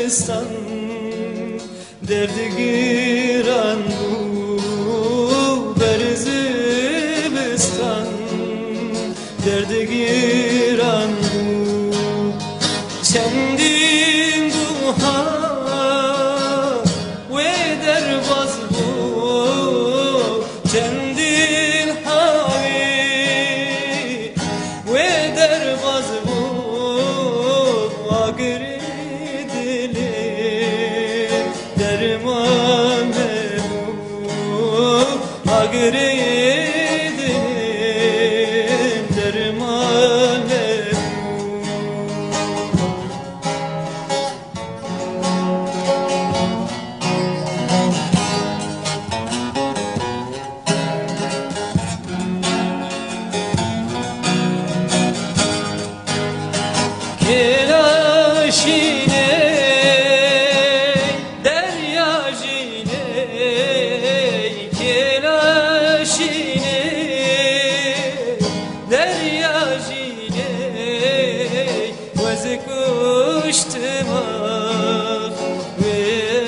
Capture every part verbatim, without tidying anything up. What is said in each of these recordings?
zimistan derdi giran bu ber zimistan derdi giran bu çendin duha ve derbaz bu çendin havi ve derbaz bu agri dili derman bu agri dili derman Kelaşine derya jine kelaşine derya jine vezi kuştıma ve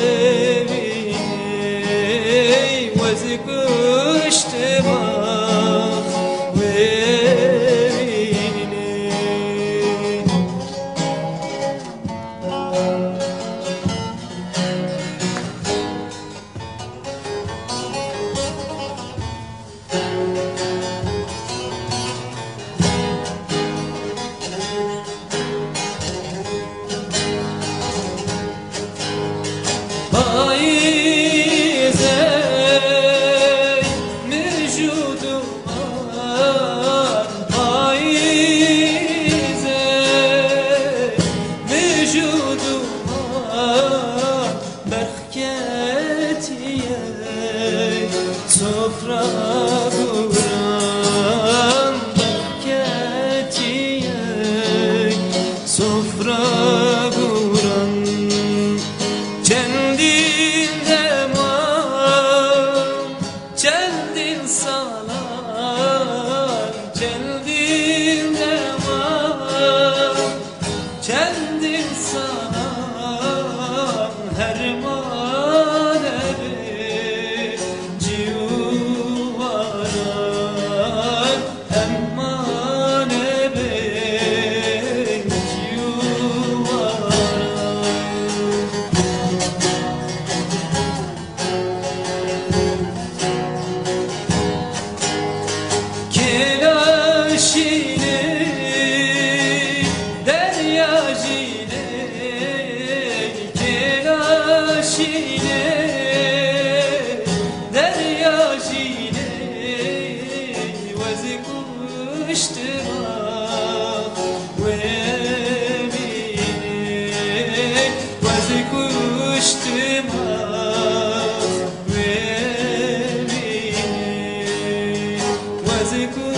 vezi kuştıma Faize mevcudum faize mevcudum berketiye sofra kuran berketiye sofra kuran Kendin deman, kendin salan, kendin deman, kendin salan, herman ebe civaran, herman ebe civaran. Kelaşine derya jine kelaşine derya jine vezi kuştıma ve mine vezi kuştıma ve mine vezi kuştıma